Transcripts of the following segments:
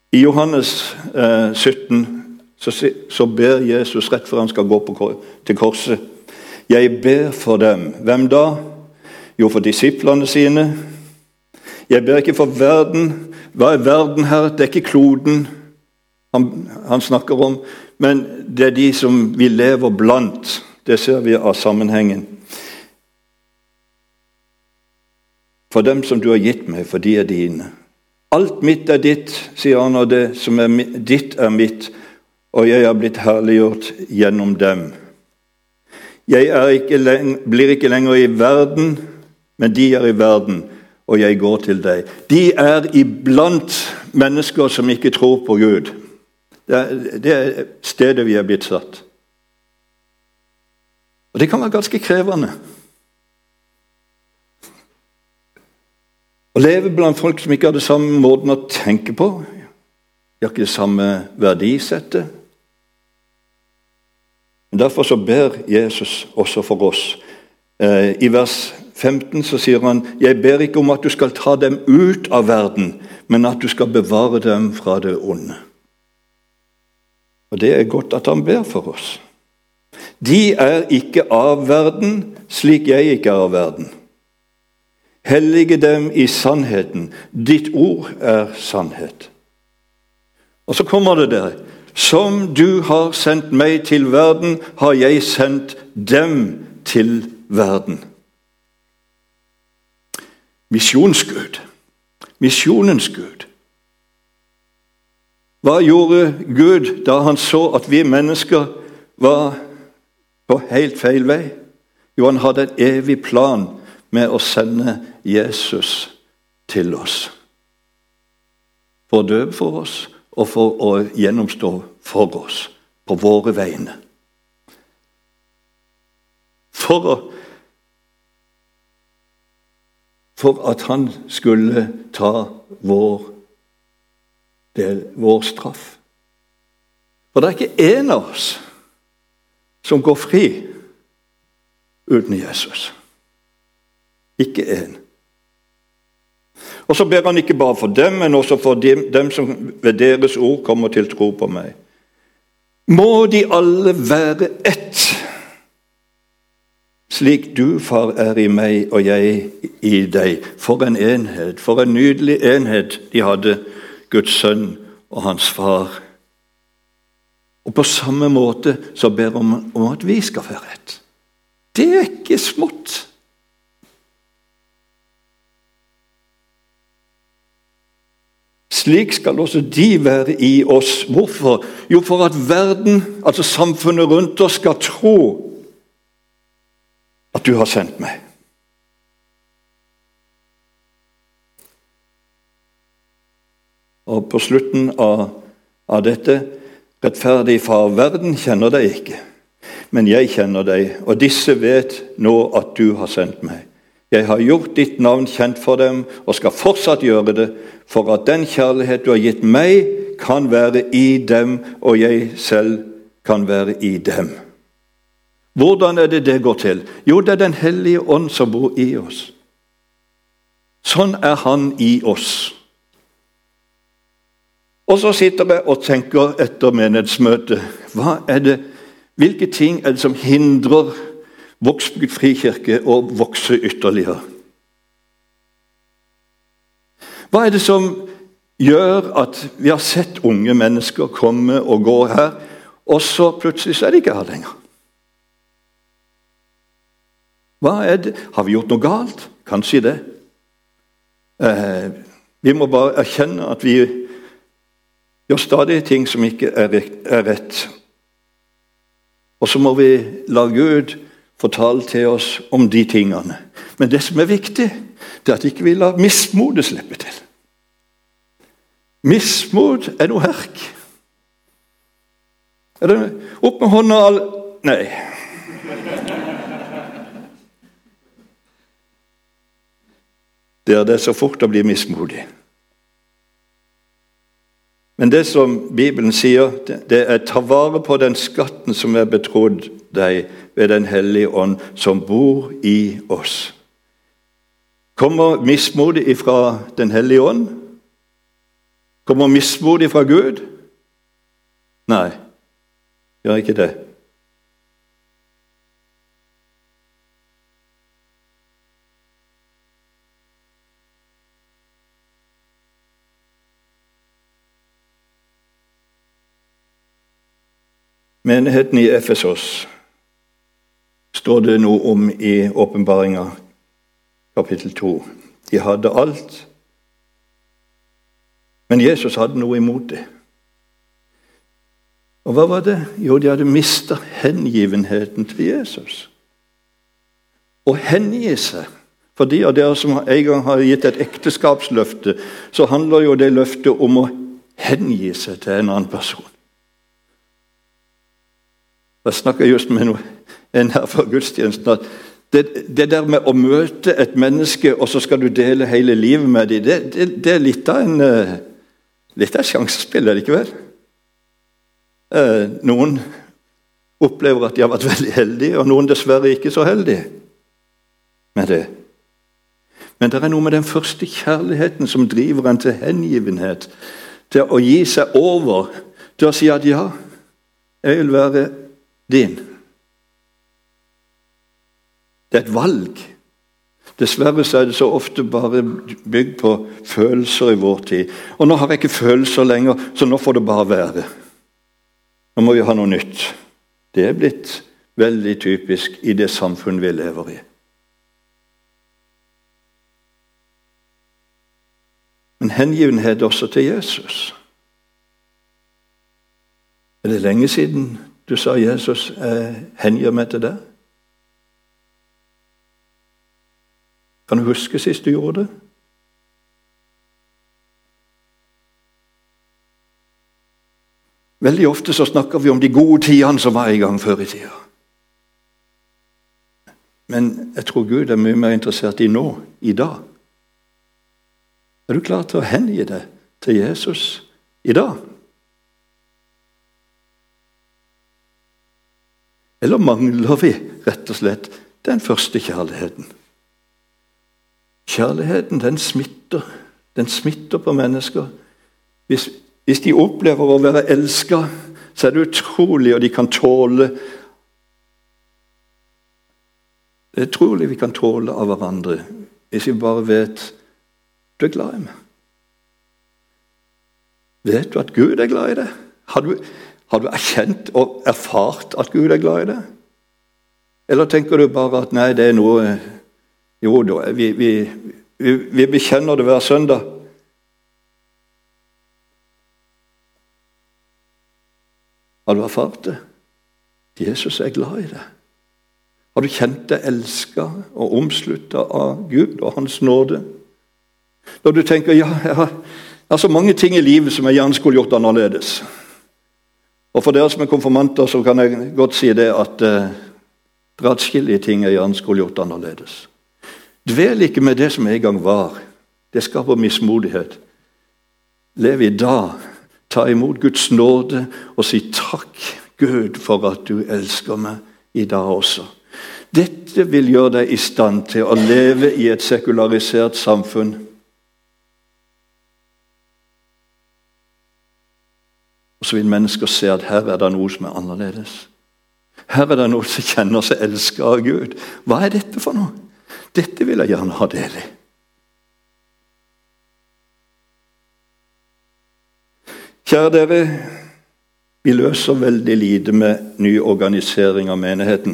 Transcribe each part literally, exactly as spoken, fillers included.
I Johannes eh, sytten så, så ber Jesus rett før han skal gå på, til korset. Jeg ber for dem. Hvem da? Jo, for disiplene sine. Jeg ber ikke for verden. Hva er verden her? Det er ikke kloden han, han snakker om, men det er de som vi lever blant. Det ser vi av sammenhengen. For dem som du har gitt meg, for de er dine. Alt mitt er ditt, sier han, og det som er ditt er mitt, og jeg har blitt herliggjort gjennom dem. Jeg er ikke leng- blir ikke lenger i verden, men de er i verden, og jeg går til deg. De er iblant mennesker som ikke tror på Gud. Det er, det er stedet vi er blitt satt. Og det kan være ganske krevende. Å leve blant folk som ikke har det samme måten å tenke på, de har ikke det samme verdisettet. Men derfor så ber Jesus også for oss. Eh, I vers femten så sier han, jeg ber ikke om at du skal ta dem ut av verden, men at du skal bevare dem fra det onde. Og det er godt at han ber for oss. De er ikke av verden, slik jeg ikke er av verden. Hellige dem i sannheten. Ditt ord er sannhet. Og så kommer det der. Som du har sendt meg til verden, har jeg sendt dem til verden. Misjonsgud. Misjonens Gud. Hva gjorde Gud da han så at vi mennesker var på helt feil vei? Jo, han hadde en evig plan med å sende Jesus til oss. For å dø for oss, og for å gjennomstå for oss, på våre vegne. For, å, for at han skulle ta vår, del, vår straff. For det er ikke en av oss som går fri uten Jesus. Ikke en. Og så ber han ikke bare for dem, men også for dem, dem som ved deres ord kommer til tro på meg. Må de alle være ett, slik du, far, er i meg og jeg i deg. For en enhet, for en nydelig enhet de hadde, Guds sønn og hans far. Og på samme måte så ber han om, om at vi skal være ett. Det er ikke smått. Slik skal også de være i oss. Hvorfor? Jo, for at verden, altså samfunnet rundt oss, skal tro at du har sendt meg. Og på slutten av, av dette, rettferdig far, verden kjenner deg ikke, men jeg kjenner deg, og disse vet nå at du har sendt meg. Jeg har gjort ditt navn kjent for dem, og skal fortsatt gjøre det, for at den kjærlighet du har gitt meg, kan være i dem, og jeg selv kan være i dem. Hvordan er det det går til? Jo, det er den hellige ånd som bor i oss. Sånn er han i oss. Og så sitter jeg og tenker etter menighetsmøtet, hva er det, hvilke ting er det som hindrer Vågsbygd frikirke å vokse ytterligere? Hva er det som gjør at vi har sett unge mennesker komme og gå her, og så plutselig så er de ikke her lenger? Hva er det? Har vi gjort noe galt? Kanskje det. Eh, vi må bare erkjenne at vi gjør stadig ting som ikke er rett. Og så må vi la Gud fortale til oss om de tingene. Men det som er viktig, det er at ikke vi lar mismodet slippe til. Mismod er noe herk. Er det opp med hånda all... Nei. Det er det så fort å bli mismodig. Men det som Bibelen sier, det er ta vare på den skatten som er betrodd deg ved den hellige ånd som bor i oss. Kommer mismodet ifra den hellige ånd? Kommer mismod fra Gud? Nei, gjør ikke det. Menigheten i Efesos står det noe om i Åpenbaringen kapittel to. De hadde alt, men Jesus hadde noe imot det. Og hva var det? Jo, de hadde mistet hengivenheten til Jesus. Å hengi seg. For de av dere som en gang har gitt et ekteskapsløfte, så handler jo det løftet om å hengi seg til en annen person. Jeg snakket just med en her fra gudstjenesten at det, det der med å møte et menneske, og så skal du dele hele livet med dem, det, det, det er litt av en litt av et sjansespill, er det ikke vel? Eh, noen opplever at de har vært veldig heldige, og noen dessverre ikke så heldige med det. Men det er noe med den første kjærligheten som driver en til hengivenhet, til å gi seg over, til å si at ja, jeg vil være din. Det er et valg. Dessverre så er det så ofte bare bygd på følelser i vår tid. Og nå har jeg ikke følelser lenger, så nå får det bare være. Nå må vi ha noe nytt. Det er blitt veldig typisk i det samfunn vi lever i. Men hengivenhet også til Jesus. Er det lenge siden du sa, Jesus, jeg hengir meg til deg? Kan du huske sist du gjorde det? Veldig ofte så snakker vi om de gode tidene som var i gang før i tida. Men jeg tror Gud er mye mer interessert i nå, i dag. Er du klar til å hengi deg til Jesus i dag? Eller mangler vi rett og slett den første kjærligheten? Kjærligheten, den smitter. Den smitter på mennesker. Hvis, hvis de opplever å være elsket, så er det utrolig, og de kan tåle Det er utrolig vi kan tåle av hverandre, hvis vi bare vet du er glad i meg. Vet du at Gud er glad i deg? Har du, har du erkjent og erfart at Gud er glad i deg? Eller tenker du bare at nei, det er noe Jo da, vi, vi, vi, vi bekjenner det hver søndag. Har du erfart det? Jesus er glad i deg. Har du kjent deg elsket og omsluttet av Gud og hans nåde? Når du tenker, ja, jeg har, jeg har så mange ting i livet som jeg gjerne skulle gjort annerledes. Og for dere som er konfirmanter, så kan jeg godt si det at eh, det er atskillige ting jeg gjerne skulle gjort annerledes. Dvel ikke med det som en gang var. Det skaper mismodighet. Lev i dag. Ta imot Guds nåde og si takk, Gud, for at du elsker meg i dag også. Dette vil gjøre deg i stand til å leve i et sekularisert samfunn. Og så vil mennesker se at her er det noe som er annerledes. Her er det noe som kjenner seg elsket av Gud. Hva er dette for noe? Dette vil jeg gjerne ha del i. Kjære dere, vi løser veldig lite med ny organisering av menigheten.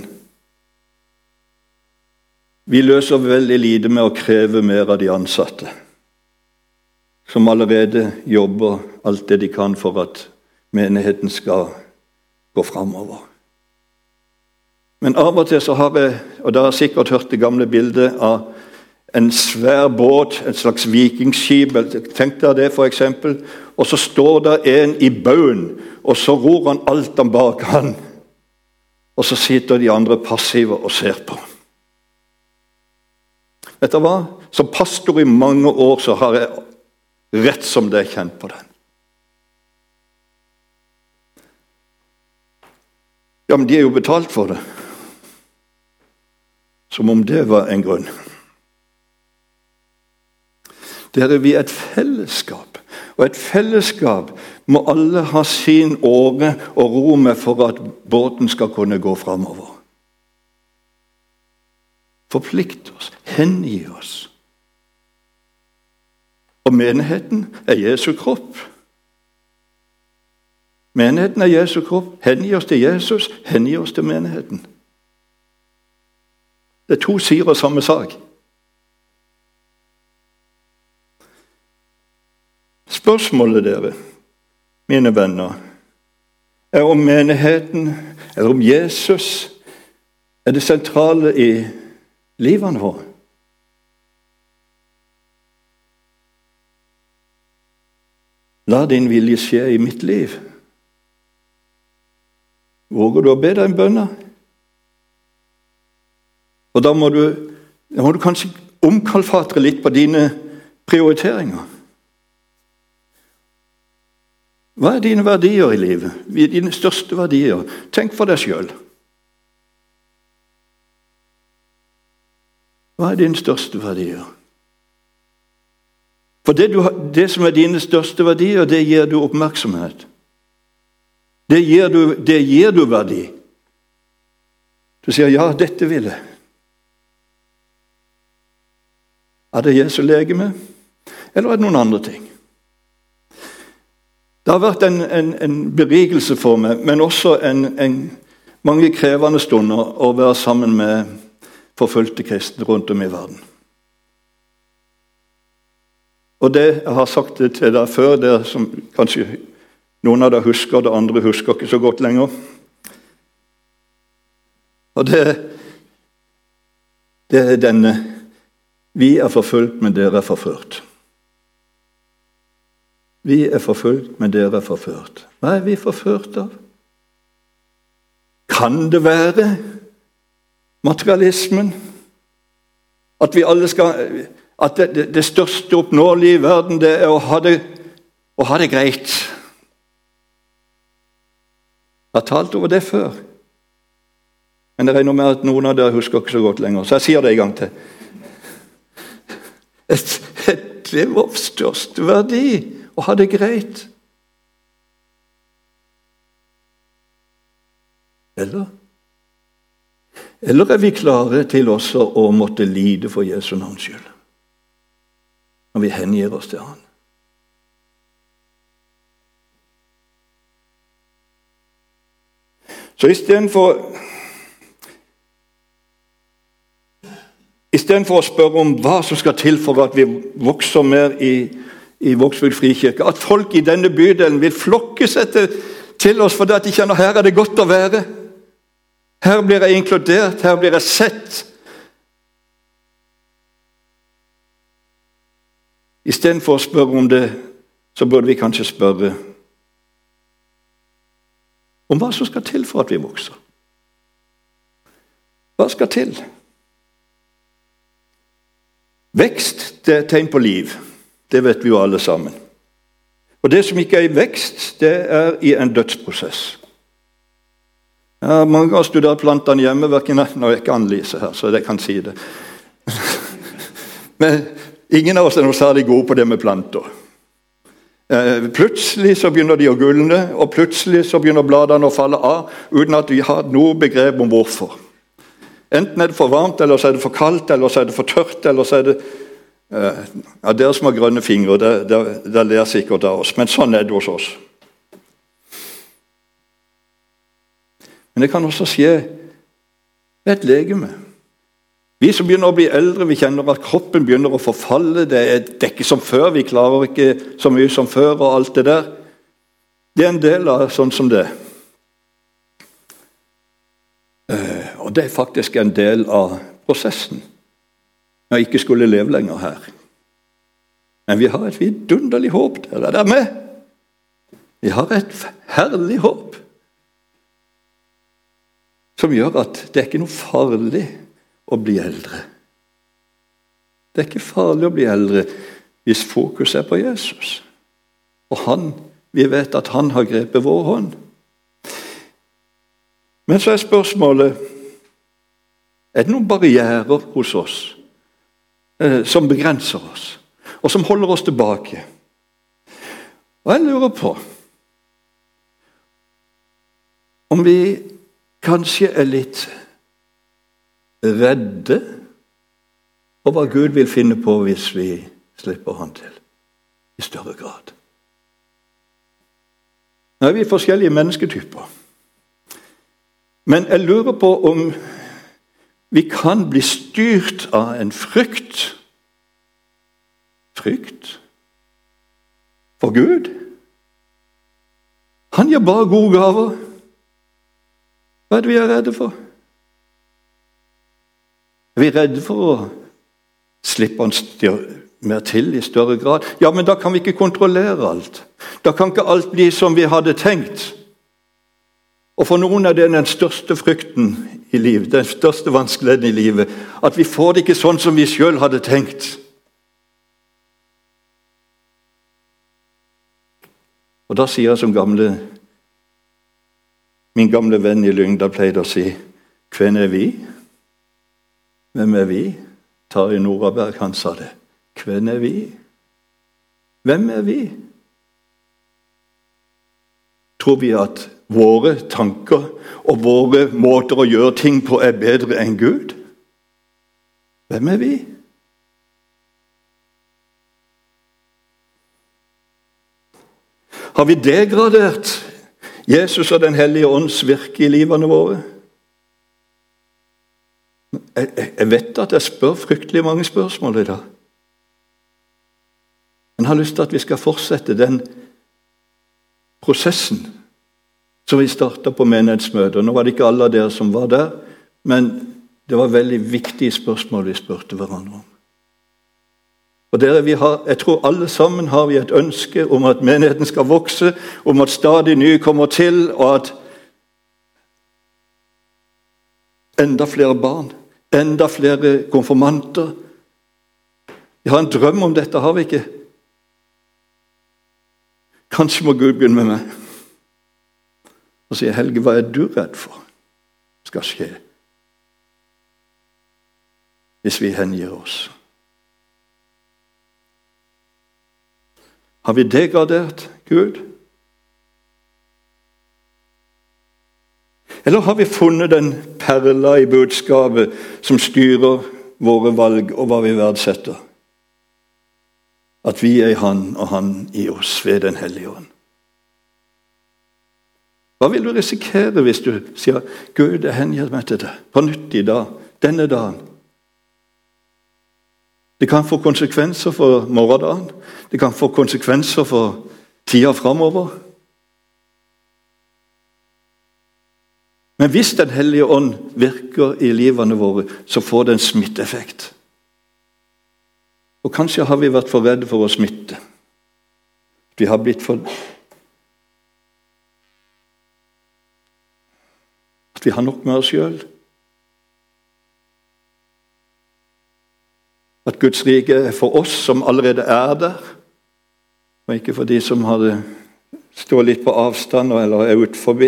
Vi løser veldig lite med å kreve mer av de ansatte, som allerede jobber alt det de kan for at menigheten skal gå framover. Men av og til så har jeg, og dere har sikkert hørt det gamle bildet av en svær båt, et slags vikingskip, tenk dere det for eksempel, og så står der en i bøen, og så ror han alt om bak han, og så sitter de andre passive og ser på. Vet du hva? Som pastor i mange år så har jeg rett som det kjent på den. Ja, men de er jo betalt for det. Som om det var en grunn. Dere, vi er et fellesskap. Og et fellesskap må alle ha sin åre og ro med for at båten skal kunne gå fremover. Forplikt oss, hengi oss. Og menigheten er Jesu kropp. Menigheten er Jesu kropp. Hengi oss til Jesus, hengi oss til menigheten. Det er to sider av samme sak. Spørsmålet dere, mine venner, er om menigheten, eller om Jesus, er det sentrale i livet vårt. La din vilje skje i mitt liv. Våger du å be deg en bønn? Og da må du, da må du kanskje omkalfatre litt på dine prioriteringer. Hva er dine verdier i livet? Hva er dine største verdier? Tenk for deg selv. Hva er dine største verdier? For det, du, det som er dine største verdier, det gir du oppmerksomhet. Det gir du, det gir du verdi. Du sier, ja, dette vil jeg. Er det Jesu legeme, eller er det noen andre ting? Det har vært en, en, en berigelse for meg, men også en, en, mange krevende stunder å være sammen med forfulgte kristne rundt om i verden. Og det jeg har sagt det til deg før, det som kanskje noen av dere husker, det andre husker ikke så godt lenger. Og det, det er denne: vi er forfulgt, men dere er forført. Vi er forfulgt, men dere er forført. Hva er vi forført av? Kan det være materialismen? At vi alle skal, at det, det, det største oppnåelige i verden, det er å ha det, å ha det greit. Jeg har talt over det før. Men jeg regner med at noen av dere husker ikke så godt lenger, så jeg sier det en gang til. Et, et, det er vår største verdi, å ha det greit. Eller? Eller er vi klare til også å måtte lide for Jesu navns skyld? Når vi hengir oss til Han. Så istedenfor Istedenfor å spørre om hva som skal til for at vi vokser mer i, i Vågsbygd frikirke, at folk i denne bydelen vil flokke seg til, til oss fordi at de kjenner her er det godt å være. Her blir jeg inkludert, her blir jeg sett. Istedenfor å spørre om det, så burde vi kanskje spørre om hva som skal til for at vi vokser. Hva skal til? Vekst, det er tegn på liv. Det vet vi jo alle sammen. Og det som ikke er i vekst, det er i en dødsprosess. Ja, mange har studert plantene hjemme, hverken, nå er ikke Anne-Lise her, så jeg kan si det. Men ingen av oss er noe særlig gode på det med planter. Plutselig så begynner de å gulne, og plutselig så begynner bladene å falle av, uten at vi har noe begrep om hvorfor. Enten er det for varmt, eller så er det for kaldt, eller så er det for tørt, eller så er det... Ja, dere som har grønne fingre, det, det, det ler sikkert av oss, men sånn er det hos oss. Men det kan også skje ved et legeme. Vi som begynner å bli eldre, vi kjenner at kroppen begynner å forfalle, det er, det er ikke som før, vi klarer ikke så mye som før og alt det der. Det er en del av sånn som det. Og det er faktisk en del av prosessen. Jeg ikke skulle leve lenger her. Men vi har et vidunderlig håp der. Er dere med? Vi har et herlig håp som gjør at det er ikke noe farlig å bli eldre. Det er ikke farlig å bli eldre hvis fokus er på Jesus. Og han, vi vet at han har grepet vår hånd. Men så er spørsmålet, er det noen barrierer hos oss eh, som begrenser oss, og som holder oss tilbake? Og jeg lurer på om vi kanskje er litt redde for hva Gud vil finne på hvis vi slipper han til i større grad. Nå er vi forskjellige mennesketyper. Men jeg lurer på om vi kan bli styrt av en frykt. Frykt for Gud. Han gir bare gode gaver. Hva er det vi er redde for? Er vi redde for å slippe han mer til i større grad? Ja, men da kan vi ikke kontrollere alt. Da kan ikke alt bli som vi hadde tenkt. Og for noen er det den største frykten i livet, den største vanskeligheten i livet, at vi får det ikke sånn som vi selv hadde tenkt. Og da sier jeg som gamle, min gamle venn i Lyngdal pleide å si, hvem er vi? Hvem er vi? Tarjei Noraberg, han sa det. Hvem er vi? Hvem er vi? Tror vi at våre tanker og våre måter å gjøre ting på er bedre enn Gud? Hvem er vi? Har vi degradert Jesus og Den hellige ånds virke i livene våre? Jeg, jeg vet at jeg spør fryktelig mange spørsmål i dag. Men jeg har lyst til at vi skal fortsette den prosessen som vi startet på menighetsmøter. Nå var det ikke alle av dere som var der, men det var veldig viktige spørsmål vi spurte hverandre om. Og dere, vi har, jeg tror alle sammen har vi et ønske om at menigheten skal vokse, om at stadig nye kommer til, og at enda flere barn, enda flere konfirmanter. Vi har en drøm om dette, har vi ikke? Kanskje må Gud begynne med meg. Og sier, Helge, hva er du redd for skal skje hvis vi hengir oss? Har vi degradert Gud? Eller har vi funnet den perla i budskapet som styrer våre valg og hva vi verdsetter? At vi er i Han og Han i oss ved Den hellige ånd. Hva vil du risikere hvis du sier, Gud, jeg hengir meg til det, på nytt i dag, denne dagen? Det kan få konsekvenser for morgendagen. Det kan få konsekvenser for tida fremover. Men hvis Den hellige ånd virker i livene våre, så får det en smitteeffekt. Og kanskje har vi vært for redde for å smitte. Vi har blitt for... At vi har nok med oss selv. At Guds rike er for oss som allerede er der, og ikke for de som hadde stått litt på avstand eller er ut forbi.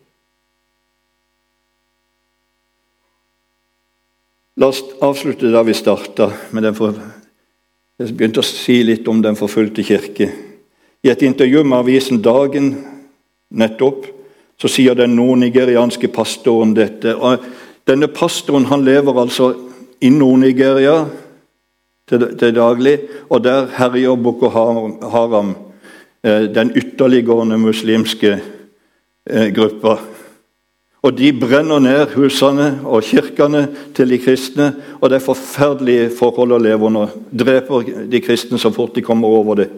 La oss avslutte da vi startet med den for... Jeg begynte å si litt om den forfulgte kirke. I et intervju med avisen Dagen nettopp, så sier den nordnigerianske pastoren dette. Og denne pastoren, han lever altså i Nord-Nigeria til, til daglig, og der herjer Boko Haram, den ytterliggående muslimske gruppa. Og de brenner ned husene og kirkene til de kristne, og det er forferdelige forhold å leve under. Dreper de kristne så fort de kommer over det.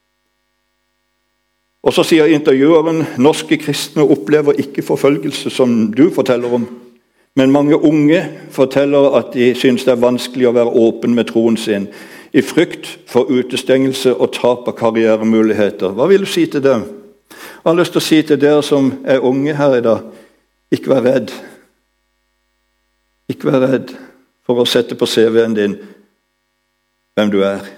Og så sier intervjueren, norske kristne opplever ikke forfølgelse som du forteller om, men mange unge forteller at de synes det er vanskelig å være åpen med troen sin, i frykt for utestengelse og tap av karrieremuligheter. Hva vil du si til dem? Jeg har lyst til å si til dere som er unge her i dag, ikke vær redd. Ikke vær redd for å sette på C V-en din hvem du er.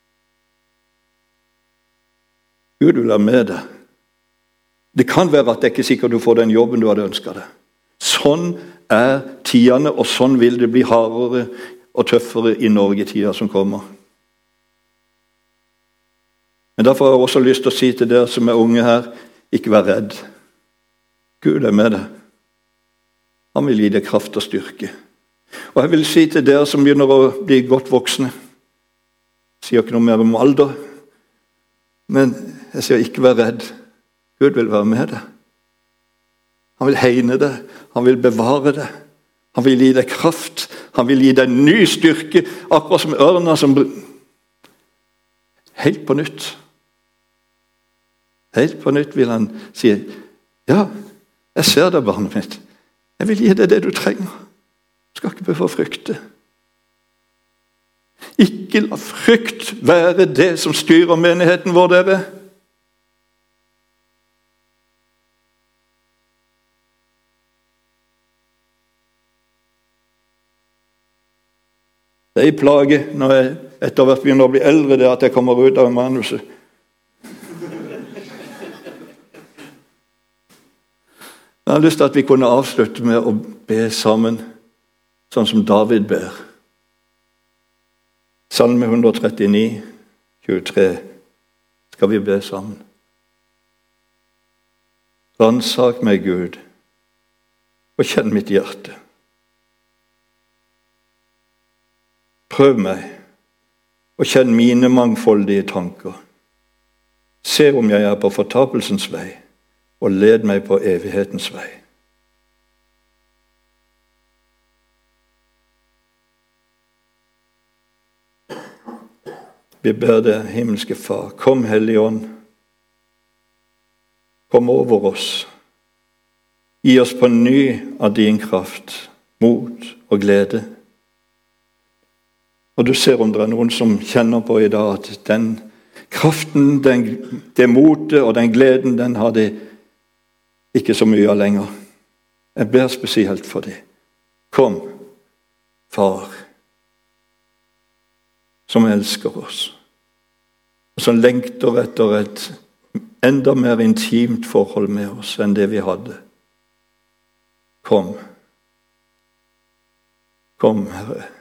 Gud vil være med deg. Det kan være at det ikke er sikkert du får den jobben du hadde ønsket deg. Sånn er tidene, og sånn vil det bli hardere og tøffere i Norge i tida som kommer. Men derfor har jeg også lyst til å si til dere som er unge her, ikke vær redd. Gud er med deg. Han vil gi deg kraft og styrke. Og jeg vil si til dere som begynner å bli godt voksne, jeg sier ikke noe mer om alder, men jeg sier ikke vær redd. Gud vil være med deg. Han vil hegne deg, han vil bevare deg, han vil gi deg kraft, han vil gi deg ny styrke, akkurat som ørna som helt på nytt. Helt på nytt vil han si, ja, jeg ser deg, barnet mitt. Jeg vil gi deg det du trenger. Du skal ikke behøve å frykte. Ikke la frykt være det som styrer menigheten vår, dere. Det er en plage når jeg etter hvert begynner å bli eldre, det at jeg kommer ut av manuset. Jeg har lyst til at vi kunne avslutte med å be sammen, sånn som David ber. Salme ett hundre trettini, tjuetre, skal vi be sammen. Ransak meg, Gud, og kjenn mitt hjerte. Prøv meg, og kjenn mine mangfoldige tanker. Se om jeg er på fortapelsens vei, og led meg på evighetens vei. Vi ber deg, himmelske Far, kom Hellige Ånd, kom over oss. Gi oss på ny av din kraft, mot og glede. Og du ser om det er noen som kjenner på i dag at den kraften, den, det motet og den gleden, den har de ikke så mye av lenger. Jeg ber spesielt for dem. Kom, Far, som elsker oss, og som lengter etter et enda mer intimt forhold med oss enn det vi hadde. Kom. Kom, Herre.